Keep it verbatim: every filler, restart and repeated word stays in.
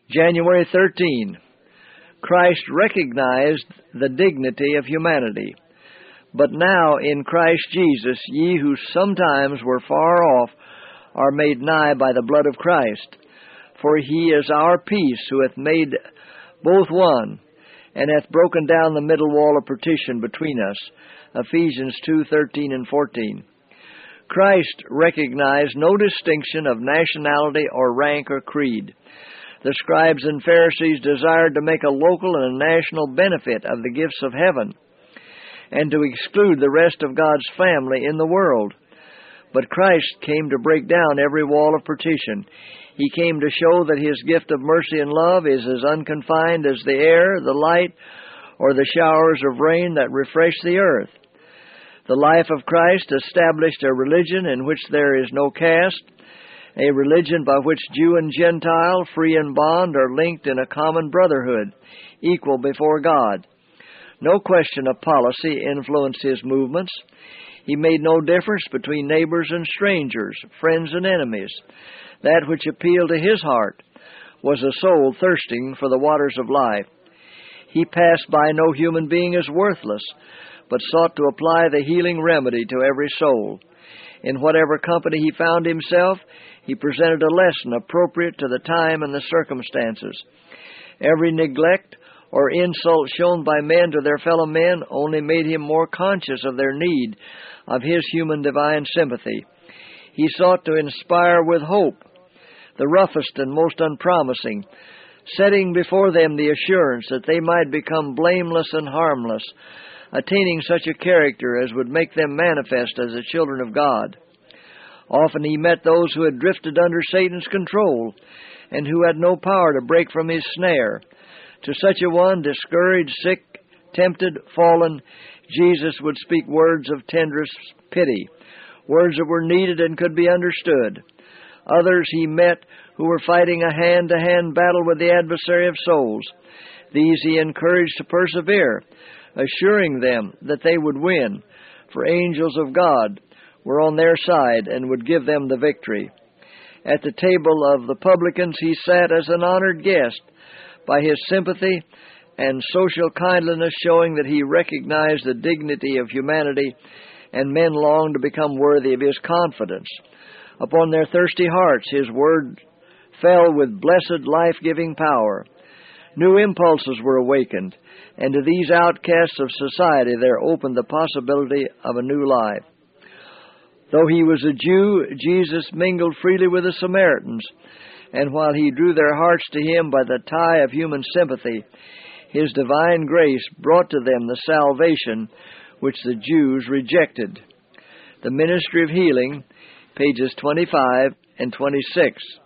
January thirteenth. Christ recognized the dignity of humanity. But now in Christ Jesus, ye who sometimes were far off are made nigh by the blood of Christ. For he is our peace, who hath made both one, and hath broken down the middle wall of partition between us. Ephesians two thirteen and fourteen. Christ recognized no distinction of nationality or rank or creed. The scribes and Pharisees desired to make a local and a national benefit of the gifts of heaven, and to exclude the rest of God's family in the world. But Christ came to break down every wall of partition. He came to show that His gift of mercy and love is as unconfined as the air, the light, or the showers of rain that refresh the earth. The life of Christ established a religion in which there is no caste, a religion by which Jew and Gentile, free and bond, are linked in a common brotherhood, equal before God. No question of policy influenced His movements. He made no difference between neighbors and strangers, friends and enemies. That which appealed to His heart was a soul thirsting for the waters of life. He passed by no human being as worthless, but sought to apply the healing remedy to every soul. In whatever company He found Himself, He presented a lesson appropriate to the time and the circumstances. Every neglect or insult shown by men to their fellow men only made Him more conscious of their need of His human divine sympathy. He sought to inspire with hope the roughest and most unpromising, setting before them the assurance that they might become blameless and harmless, attaining such a character as would make them manifest as the children of God. Often He met those who had drifted under Satan's control and who had no power to break from his snare. To such a one, discouraged, sick, tempted, fallen, Jesus would speak words of tenderest pity, words that were needed and could be understood. Others He met who were fighting a hand-to-hand battle with the adversary of souls. These He encouraged to persevere, assuring them that they would win, for angels of God were on their side and would give them the victory. At the table of the publicans He sat as an honored guest, by His sympathy and social kindliness showing that He recognized the dignity of humanity, and men longed to become worthy of His confidence. Upon their thirsty hearts His word fell with blessed life-giving power. New impulses were awakened, and to these outcasts of society there opened the possibility of a new life. Though He was a Jew, Jesus mingled freely with the Samaritans, and while He drew their hearts to Him by the tie of human sympathy, His divine grace brought to them the salvation which the Jews rejected. The Ministry of Healing, pages twenty-five and twenty-six.